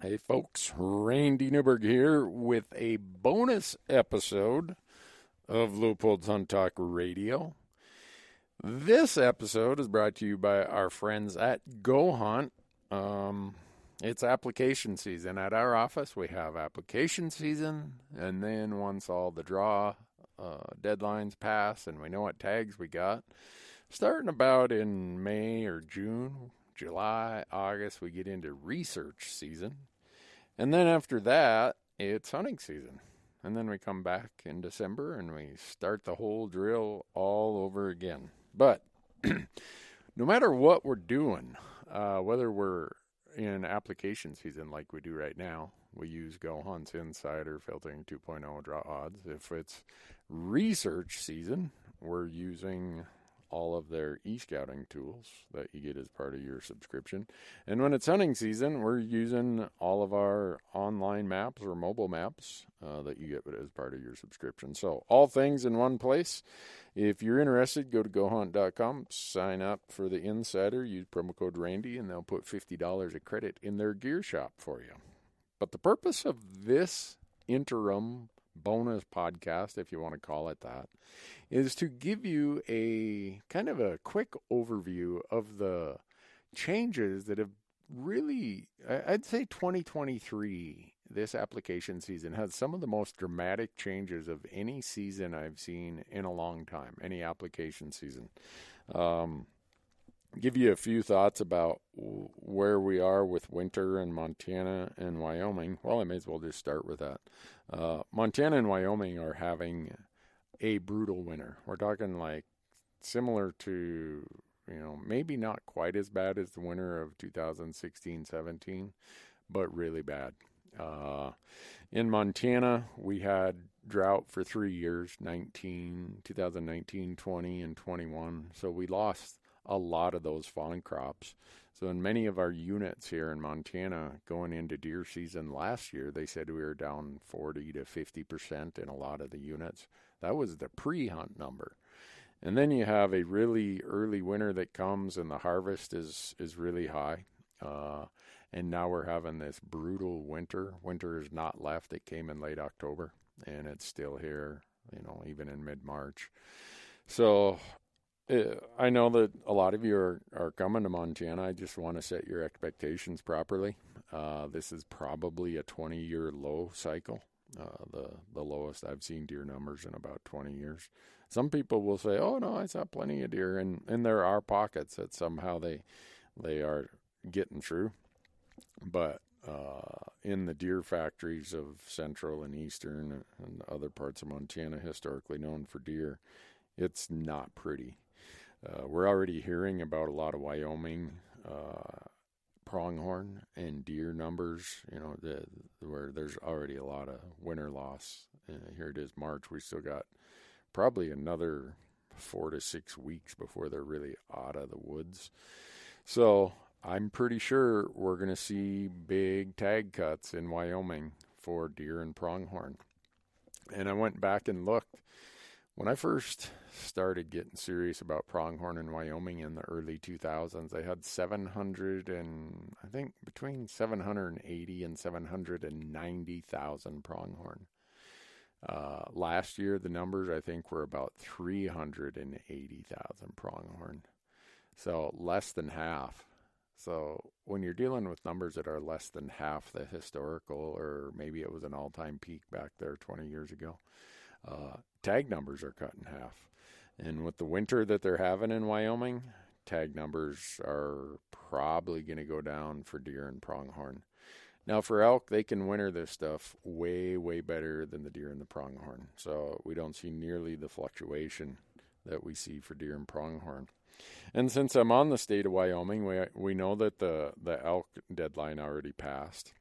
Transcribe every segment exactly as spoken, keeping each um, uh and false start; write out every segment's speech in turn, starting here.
Hey folks, Randy Newberg here with a bonus episode of Leopold's Hunt Talk Radio. This episode is brought to you by our friends at Go Hunt. Um, it's application season. At our office, we have application season, and then once all the draw uh, deadlines pass and we know what tags we got, starting about in May or June, July, August, we get into research season. And then after that, it's hunting season. And then we come back in December and we start the whole drill all over again. But no matter what we're doing, uh, whether we're in application season like we do right now, we use Go Hunt's Insider Filtering two point oh draw odds. If it's research season, we're using all of their e-scouting tools that you get as part of your subscription. And when it's hunting season, we're using all of our online maps or mobile maps uh, that you get as part of your subscription. So all things in one place. If you're interested, go to go hunt dot com, sign up for the Insider, use promo code Randy, and they'll put fifty dollars of credit in their gear shop for you. But the purpose of this interim bonus podcast, if you want to call it that, is to give you a kind of a quick overview of the changes that have really, I'd say twenty twenty-three, this application season, has some of the most dramatic changes of any season I've seen in a long time, any application season. Um, give you a few thoughts about where we are with winter in Montana and Wyoming. Well, I may as well just start with that. Uh, Montana and Wyoming are having a brutal winter. We're talking like similar to, you know, maybe not quite as bad as the winter of two thousand sixteen seventeen, but really bad. Uh, in Montana, we had drought for three years, nineteen, two thousand nineteen, twenty, and twenty-one. So we lost a lot of those fawn crops. So in many of our units here in Montana going into deer season last year, they said we were down forty to fifty percent in a lot of the units. That was the pre-hunt number. And then you have a really early winter that comes and the harvest is, is really high. Uh, and now we're having this brutal winter. Winter is not left. It came in late October and it's still here, you know, even in mid-March. So uh, I know that a lot of you are, are coming to Montana. I just want to set your expectations properly. Uh, this is probably a twenty-year low cycle. Uh, the the lowest I've seen deer numbers in about twenty years. Some people will say, "Oh no, I saw plenty of deer," and, and there are pockets that somehow they they are getting through. But uh, in the deer factories of central and eastern and other parts of Montana, historically known for deer, it's not pretty. Uh, we're already hearing about a lot of Wyoming Uh, pronghorn and deer numbers, you know, the, where there's already a lot of winter loss. Uh, here it is March. We still got probably another four to six weeks before they're really out of the woods. So I'm pretty sure we're going to see big tag cuts in Wyoming for deer and pronghorn. And I went back and looked. When I first started getting serious about pronghorn in Wyoming in the early two thousands, I had seven hundred and I think between seven hundred eighty and seven hundred ninety thousand pronghorn. Uh, last year, the numbers I think were about three hundred eighty thousand pronghorn. So less than half. So when you're dealing with numbers that are less than half the historical, or maybe it was an all-time peak back there twenty years ago, Uh, tag numbers are cut in half. And with the winter that they're having in Wyoming, tag numbers are probably going to go down for deer and pronghorn. Now for elk, they can winter this stuff way, way better than the deer and the pronghorn. So we don't see nearly the fluctuation that we see for deer and pronghorn. And since I'm on the state of Wyoming, we we know that the, the elk deadline already passed.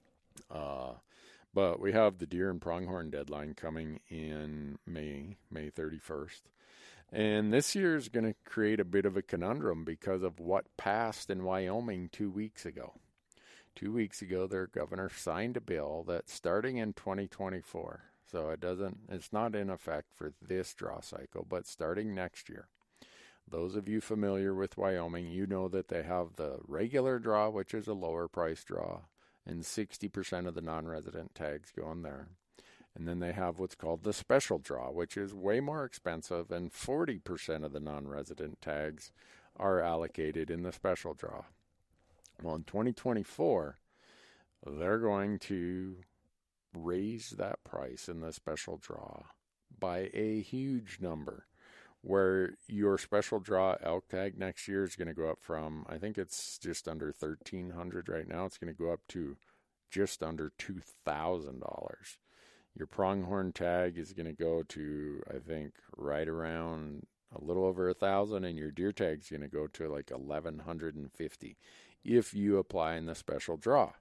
Uh But we have the deer and pronghorn deadline coming in May, May thirty-first. And this year is going to create a bit of a conundrum because of what passed in Wyoming two weeks ago. Two weeks ago, their governor signed a bill that starting in twenty twenty-four, so it doesn't, it's not in effect for this draw cycle, but starting next year. Those of you familiar with Wyoming, you know that they have the regular draw, which is a lower price draw, and sixty percent of the non-resident tags go in there. And then they have what's called the special draw, which is way more expensive, and forty percent of the non-resident tags are allocated in the special draw. Well, in twenty twenty-four, they're going to raise that price in the special draw by a huge number, where your special draw elk tag next year is going to go up from, I think it's just under thirteen hundred dollars right now. It's going to go up to just under two thousand dollars. Your pronghorn tag is going to go to, I think, right around a little over a thousand, and your deer tag is going to go to like eleven fifty if you apply in the special draw.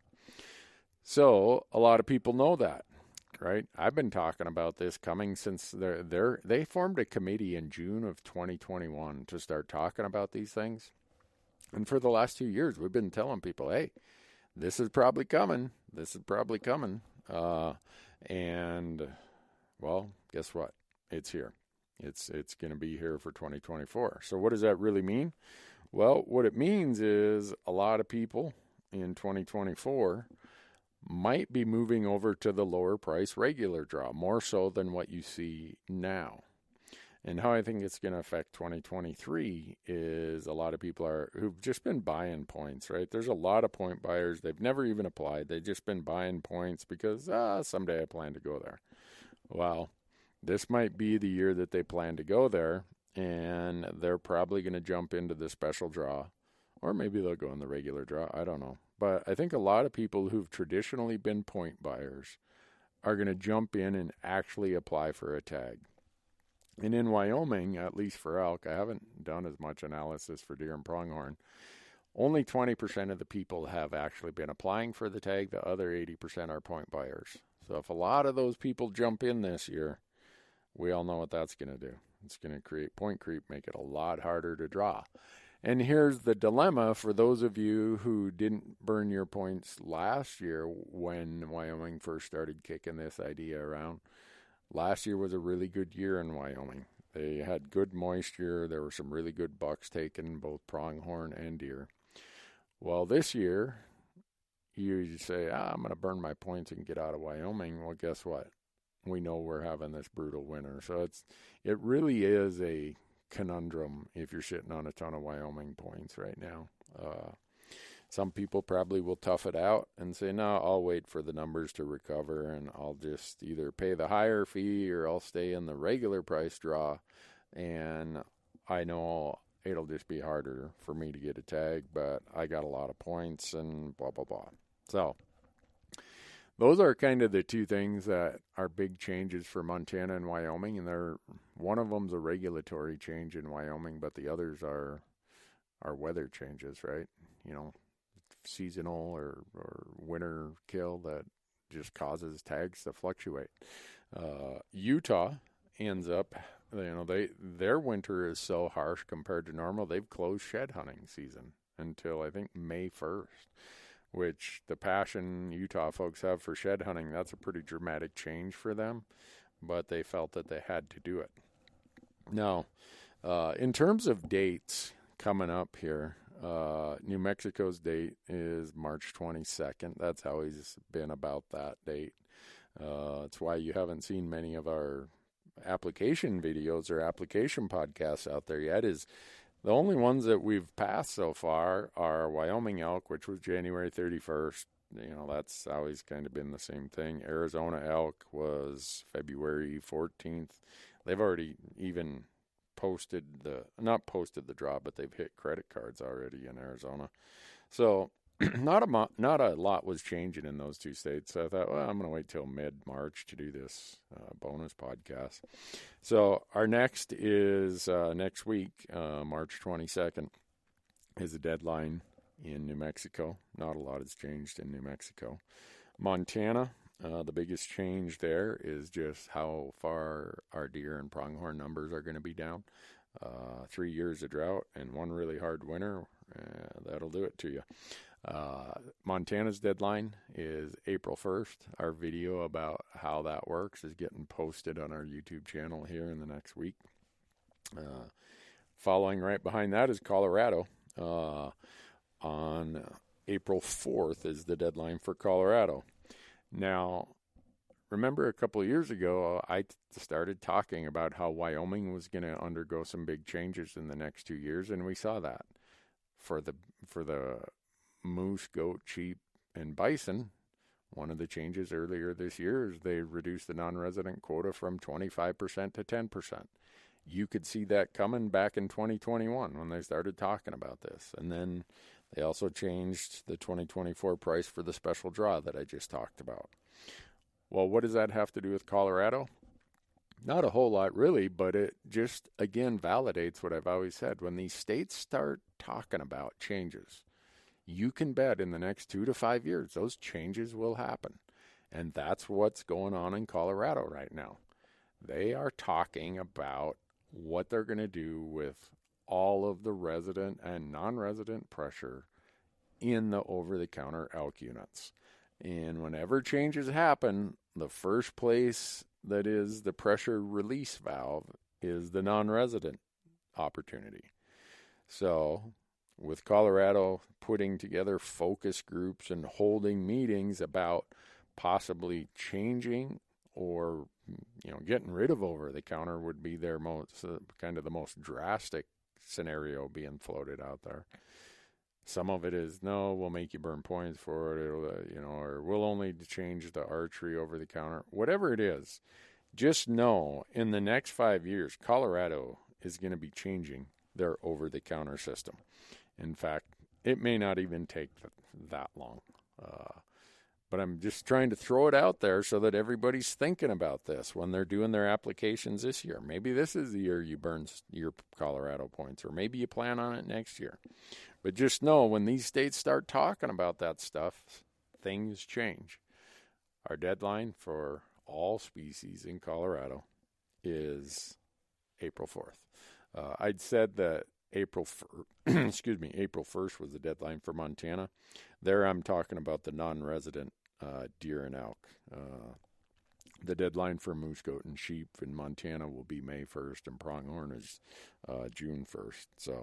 So a lot of people know that, right? I've been talking about this coming since they're, they're, they formed a committee in June of twenty twenty-one to start talking about these things. And for the last two years, we've been telling people, hey, this is probably coming. This is probably coming. Uh, and, well, guess what? It's here. It's it's going to be here for twenty twenty-four. So what does that really mean? Well, what it means is a lot of people in twenty twenty-four might be moving over to the lower price regular draw, more so than what you see now. And how I think it's going to affect twenty twenty-three is a lot of people are who've just been buying points, right? There's a lot of point buyers. They've never even applied. They've just been buying points because, ah, someday I plan to go there. Well, this might be the year that they plan to go there, and they're probably going to jump into the special draw, or maybe they'll go in the regular draw. I don't know. But I think a lot of people who've traditionally been point buyers are going to jump in and actually apply for a tag. And in Wyoming, at least for elk, I haven't done as much analysis for deer and pronghorn, only twenty percent of the people have actually been applying for the tag. The other eighty percent are point buyers. So if a lot of those people jump in this year, we all know what that's going to do. It's going to create point creep, make it a lot harder to draw. And here's the dilemma for those of you who didn't burn your points last year when Wyoming first started kicking this idea around. Last year was a really good year in Wyoming. They had good moisture. There were some really good bucks taken, both pronghorn and deer. Well, this year, you say, ah, I'm going to burn my points and get out of Wyoming. Well, guess what? We know we're having this brutal winter. So it's it really is a conundrum if you're sitting on a ton of Wyoming points right now. Uh, some people probably will tough it out and say, no, I'll wait for the numbers to recover and I'll just either pay the higher fee or I'll stay in the regular price draw. And I know it'll just be harder for me to get a tag, but I got a lot of points and blah, blah, blah. So those are kind of the two things that are big changes for Montana and Wyoming, and they're one of them's a regulatory change in Wyoming, but the others are are weather changes, right? You know, seasonal or, or winter kill that just causes tags to fluctuate. Uh, Utah ends up, you know, they their winter is so harsh compared to normal. They've closed shed hunting season until I think May first. Which the passion Utah folks have for shed hunting, that's a pretty dramatic change for them, but they felt that they had to do it. Now, uh, in terms of dates coming up here, uh, New Mexico's date is March twenty-second. That's how he's been about that date. Uh, it's why you haven't seen many of our application videos or application podcasts out there yet, is the only ones that we've passed so far are Wyoming elk, which was January thirty-first. You know, that's always kind of been the same thing. Arizona elk was February fourteenth. They've already even posted the, not posted the draw, but they've hit credit cards already in Arizona. So not a mo- not a lot was changing in those two states. So I thought, well, I'm going to wait till mid-March to do this uh, bonus podcast. So our next is uh, next week, uh, March twenty-second, is the deadline in New Mexico. Not a lot has changed in New Mexico. Montana, uh, the biggest change there is just how far our deer and pronghorn numbers are going to be down. Uh, three years of drought and one really hard winter, uh, that'll do it to you. Uh, Montana's deadline is April first. Our video about how that works is getting posted on our YouTube channel here in the next week. Uh, following right behind that is Colorado. Uh, on April fourth is the deadline for Colorado. Now, remember a couple of years ago, I started talking about how Wyoming was going to undergo some big changes in the next two years, and we saw that. For the for the moose, goat, sheep, and bison, one of the changes earlier this year is they reduced the non-resident quota from twenty-five percent to ten percent. You could see that coming back in twenty twenty-one when they started talking about this. And then they also changed the twenty twenty-four price for the special draw that I just talked about. Well, what does that have to do with Colorado? Not a whole lot, really, but it just, again, validates what I've always said. When these states start talking about changes, you can bet in the next two to five years, those changes will happen. And that's what's going on in Colorado right now. They are talking about what they're going to do with all of the resident and non-resident pressure in the over-the-counter elk units. And whenever changes happen, the first place that is the pressure release valve is the non-resident opportunity. So with Colorado putting together focus groups and holding meetings about possibly changing or, you know, getting rid of over-the-counter would be their most, uh, kind of the most drastic scenario being floated out there. Some of it is, no, we'll make you burn points for it, It'll, uh, you know, or we'll only change the archery over the counter. Whatever it is, just know in the next five years, Colorado is going to be changing their over-the-counter system. In fact, it may not even take th- that long. Uh, but I'm just trying to throw it out there so that everybody's thinking about this when they're doing their applications this year. Maybe this is the year you burn your Colorado points, or maybe you plan on it next year. But just know when these states start talking about that stuff, things change. Our deadline for all species in Colorado is April fourth. Uh, I'd said that April, excuse me, April first was the deadline for Montana. There I'm talking about the non-resident uh, deer and elk. Uh, the deadline for moose, goat, and sheep in Montana will be May first, and pronghorn is uh, June first. So,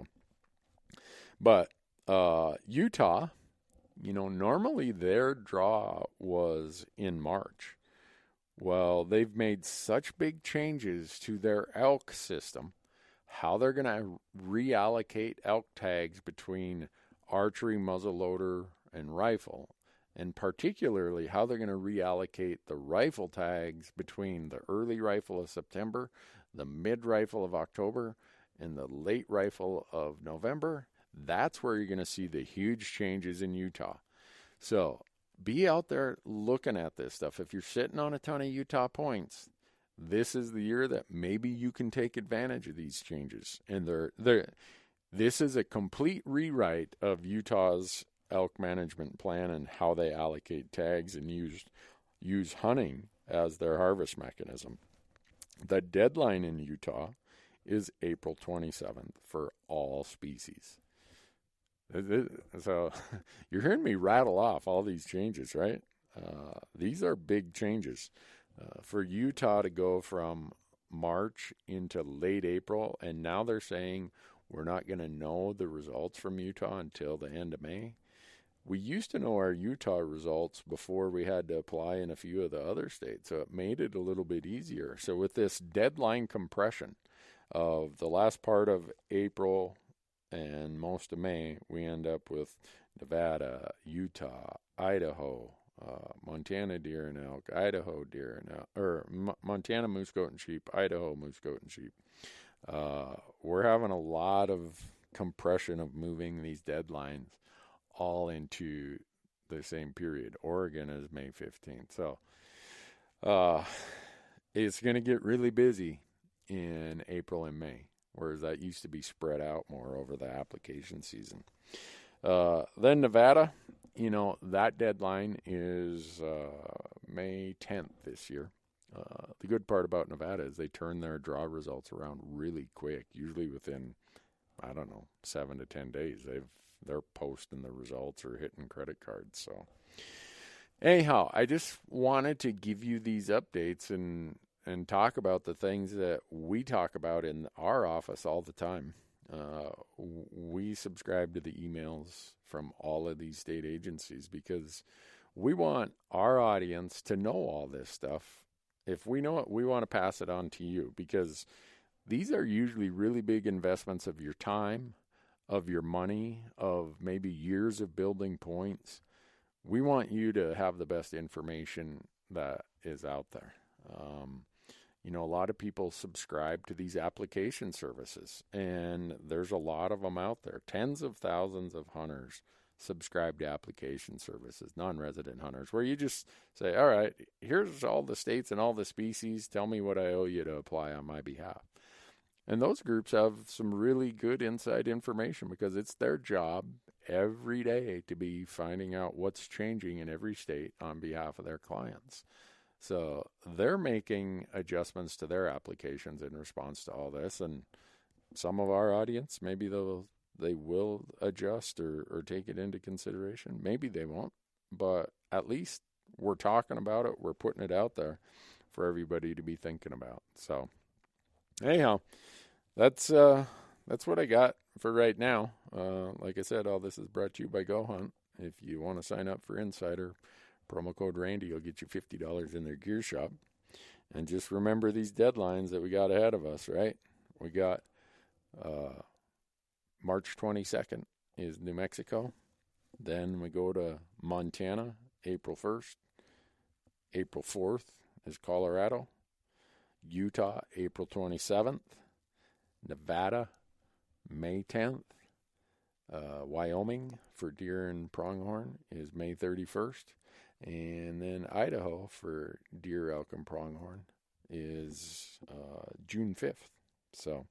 but uh, Utah, you know, normally their draw was in March. Well, they've made such big changes to their elk system, how they're going to reallocate elk tags between archery, muzzleloader, and rifle, and particularly how they're going to reallocate the rifle tags between the early rifle of September, the mid rifle of October, and the late rifle of November. That's where you're going to see the huge changes in Utah. So be out there looking at this stuff. If you're sitting on a ton of Utah points, this is the year that maybe you can take advantage of these changes. And they're, they're, this is a complete rewrite of Utah's elk management plan and how they allocate tags and use, use hunting as their harvest mechanism. The deadline in Utah is April twenty-seventh for all species. So you're hearing me rattle off all these changes, right? Uh, these are big changes. Uh, for Utah to go from March into late April, and now they're saying we're not going to know the results from Utah until the end of May. We used to know our Utah results before we had to apply in a few of the other states, so it made it a little bit easier. So with this deadline compression of the last part of April and most of May, we end up with Nevada, Utah, Idaho, uh, Montana deer and elk, Idaho deer and elk, or M- Montana moose, goat, and sheep, Idaho moose, goat, and sheep. Uh, we're having a lot of compression of moving these deadlines all into the same period. Oregon is May fifteenth. So uh, it's going to get really busy in April and May, whereas that used to be spread out more over the application season. Uh, then Nevada, you know, that deadline is uh, May tenth this year. Uh, the good part about Nevada is they turn their draw results around really quick, usually within, I don't know, seven to ten days. They've they're posting the results or hitting credit cards. So anyhow, I just wanted to give you these updates and and talk about the things that we talk about in our office all the time. Uh, we subscribe to the emails from all of these state agencies because we want our audience to know all this stuff. If we know it, we want to pass it on to you because these are usually really big investments of your time, of your money, of maybe years of building points. We want you to have the best information that is out there. Um, you know, a lot of people subscribe to these application services, and there's a lot of them out there. Tens of thousands of hunters subscribe to application services, non-resident hunters, where you just say, all right, here's all the states and all the species. Tell me what I owe you to apply on my behalf. And those groups have some really good inside information because it's their job every day to be finding out what's changing in every state on behalf of their clients. So they're making adjustments to their applications in response to all this. And some of our audience, maybe they'll, they will adjust or, or take it into consideration. Maybe they won't. But at least we're talking about it. We're putting it out there for everybody to be thinking about. So anyhow, that's uh, that's what I got for right now. Uh, like I said, all this is brought to you by Go Hunt. If you want to sign up for Insider, promo code Randy will get you fifty dollars in their gear shop. And just remember these deadlines that we got ahead of us, right? We got uh, March twenty-second is New Mexico. Then we go to Montana, April first. April fourth is Colorado. Utah, April twenty-seventh. Nevada, May tenth. Uh, Wyoming for deer and pronghorn is May thirty-first. And then Idaho for deer, elk, and pronghorn is uh, June fifth. So,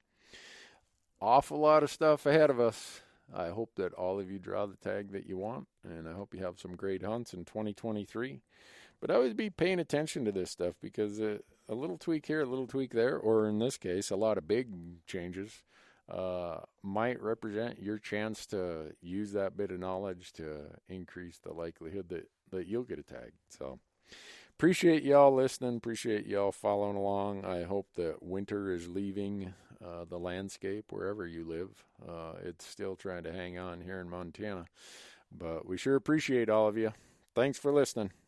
awful lot of stuff ahead of us. I hope that all of you draw the tag that you want, and I hope you have some great hunts in twenty twenty-three. But always be paying attention to this stuff because uh, a little tweak here, a little tweak there, or in this case, a lot of big changes uh, might represent your chance to use that bit of knowledge to increase the likelihood that, that you'll get a tag. So appreciate y'all listening. Appreciate y'all following along. I hope that winter is leaving uh, the landscape wherever you live. Uh, it's still trying to hang on here in Montana. But we sure appreciate all of you. Thanks for listening.